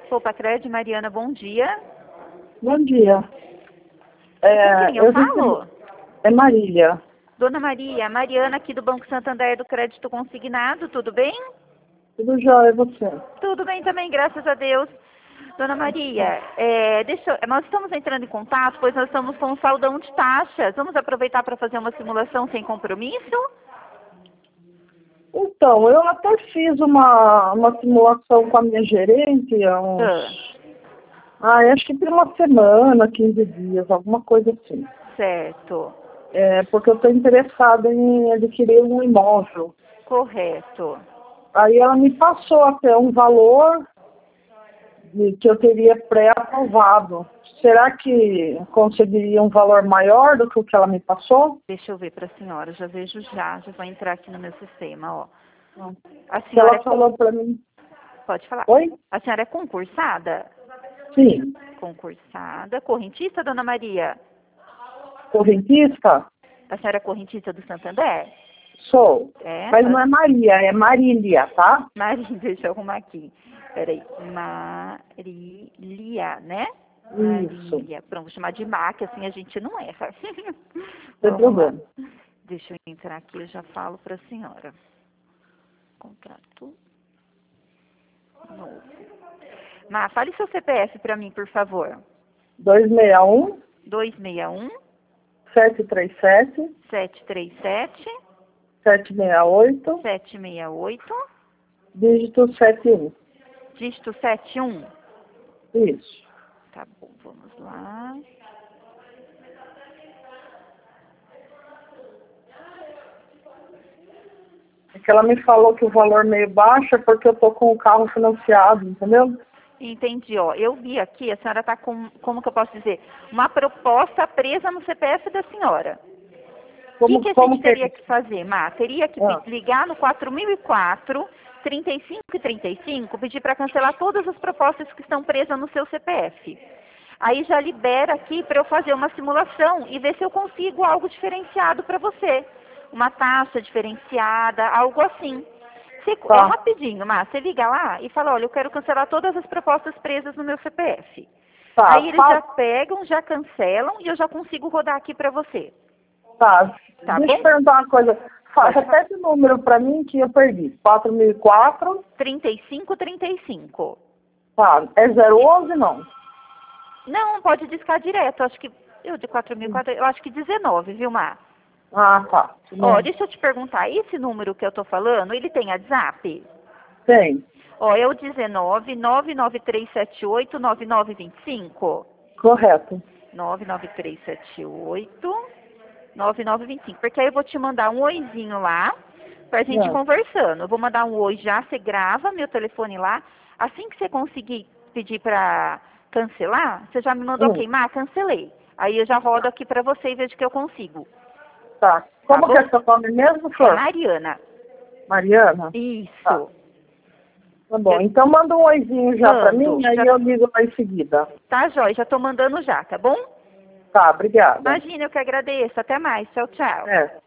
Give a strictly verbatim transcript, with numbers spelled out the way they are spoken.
Solpacred, Mariana, bom dia. Bom dia. É, quem eu, eu falo? Recebi... É Marília. Dona Maria, Mariana aqui do Banco Santander do Crédito Consignado, tudo bem? Tudo jóia, e você? Tudo bem também, graças a Deus. Dona Maria, é, deixa, eu- nós estamos entrando em contato, pois nós estamos com um saldão de taxas. Vamos aproveitar para fazer uma simulação sem compromisso? Então, eu até fiz uma, uma simulação com a minha gerente há uns... Ah, Ah, acho que tem uma semana, quinze dias, alguma coisa assim. certo, É, porque eu estou interessada em adquirir um imóvel. correto. Aí ela me passou até um valor de- que eu teria pré-aprovado. Será que conseguiria um valor maior do que o que ela me passou? Deixa eu ver para a senhora, já vejo já, já vou entrar aqui no meu sistema, ó. A Se senhora ela é falou para mim... Pode falar. Oi? A senhora é concursada? Sim. Concursada. Correntista, Dona Maria? Correntista? A senhora é correntista do Santander? Sou. É? Mas não é Maria, é Marília, tá? Maria, deixa eu arrumar aqui. Peraí. Marília, né? Isso. Marília. Pronto, vou chamar de Má, que assim a gente não erra. Sem Vamos lá. problema. Deixa eu entrar aqui, eu já falo para a senhora. Contrato novo. Má, fale seu C P F para mim, por favor. dois seis um, dois seis um, sete três sete, sete três sete, sete seis oito, sete seis oito, dígito sete um. dígito sete um. Isso. Tá bom, vamos lá. É que ela me falou que o valor meio baixo é porque eu tô com o carro financiado, entendeu? Entendi, ó. Eu vi aqui, a senhora tá com, como que eu posso dizer? Uma proposta presa no C P F da senhora. O Como, que, que a como gente teria que fazer, Má? Teria que Ah. ligar no quatro mil e quatro, trinta e cinco e trinta e cinco, pedir para cancelar todas as propostas que estão presas no seu C P F. Aí já libera aqui para eu fazer uma simulação e ver se eu consigo algo diferenciado para você. Uma taxa diferenciada, algo assim. Você, Tá. É rapidinho, Má. Você liga lá e fala, olha, eu quero cancelar todas as propostas presas no meu C P F. Tá, Aí eles fa- já pegam, já cancelam e eu já consigo rodar aqui para você. Tá. Tá Deixa bom? eu perguntar uma coisa. Fa- Pode Repete o número pra mim que eu perdi. quatro mil e quatro. trinta e cinco, trinta e cinco. Tá. É zero onze não? Não, pode discar direto. Acho que eu de quatro mil e quatro, eu acho que dezenove, viu, Má? Ah, tá. Ó, deixa eu te perguntar, esse número que eu tô falando, ele tem WhatsApp? Tem. Ó, é o dezenove, nove nove três sete oito, nove nove dois cinco. Correto. nove nove três sete oito, nove nove dois cinco. Porque aí eu vou te mandar um oizinho lá, pra gente Não. conversando. Eu vou mandar um oi já, você grava meu telefone lá. Assim que você conseguir pedir pra cancelar, você já me mandou Hum. ok, Má, cancelei. Aí eu já rodo aqui pra você e vejo que eu consigo. Tá. Como bom? que é seu nome mesmo, É Flor? Mariana. Mariana? Isso. Tá. Tá bom. Eu- Então manda um oizinho já pra Mando. mim, aí Já- eu ligo lá em seguida. Tá, Jóia? Já tô mandando já, tá bom? Tá, obrigada. Imagina, eu que agradeço. Até mais. Tchau, tchau. É.